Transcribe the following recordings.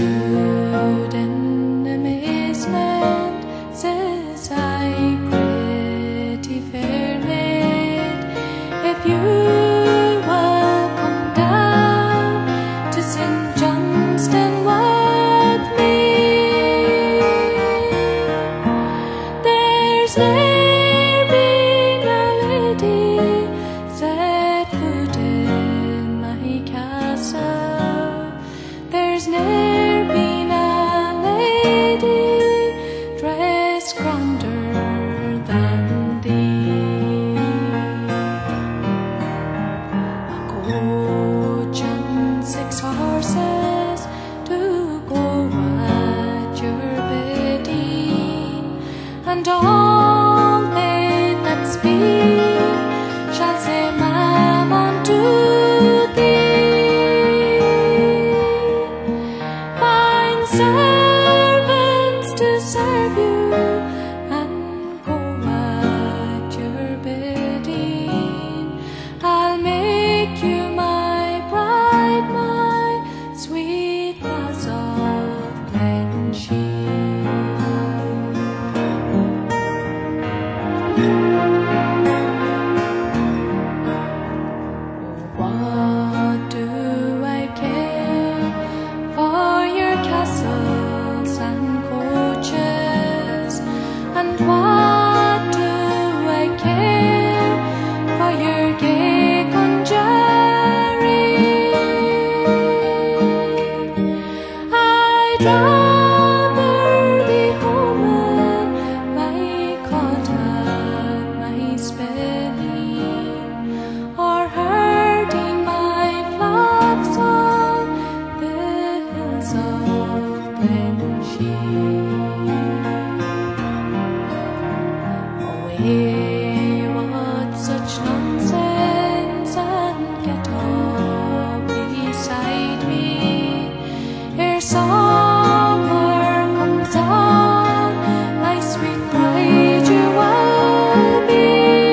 stood in amazement, says I, pretty fair maid, if you will come down to St. Johnston with me, there's ne'er been a lady set foot in my castle. There's ne'er been a lady dressed grander than thee. A coach and 6 horses to go at your bidding, and all they that speak shall say, "Ma'am, unto servants to serve you and go at your bidding. I'll make you my bride, my sweet lass of Glenshee." What do I care for your castles and coaches, and what do I care for your gay conjuring? I'd rather be home in my cottage, my spinning, or herding my flocks on the hills of Glenshee. Away, what such nonsense, and get up beside me ere summer comes on, my sweet bride you will be.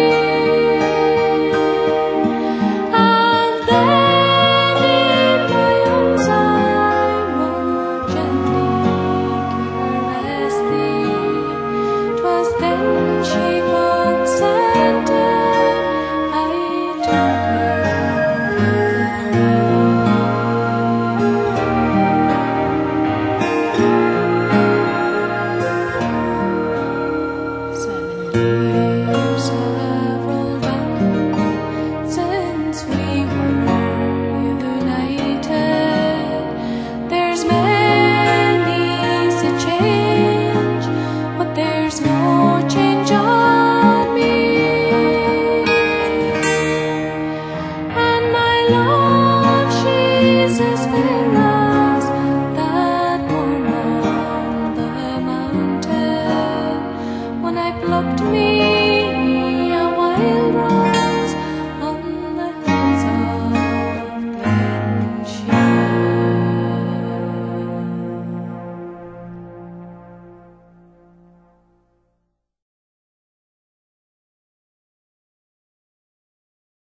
And then in my arms I will gently caress thee. 'Twas then she consented, I took her with me. 7 years have rolled on since we were united. There's many's a change, but there's no change on me. And my love, she's as fair as that morn on the mountain when I plucked me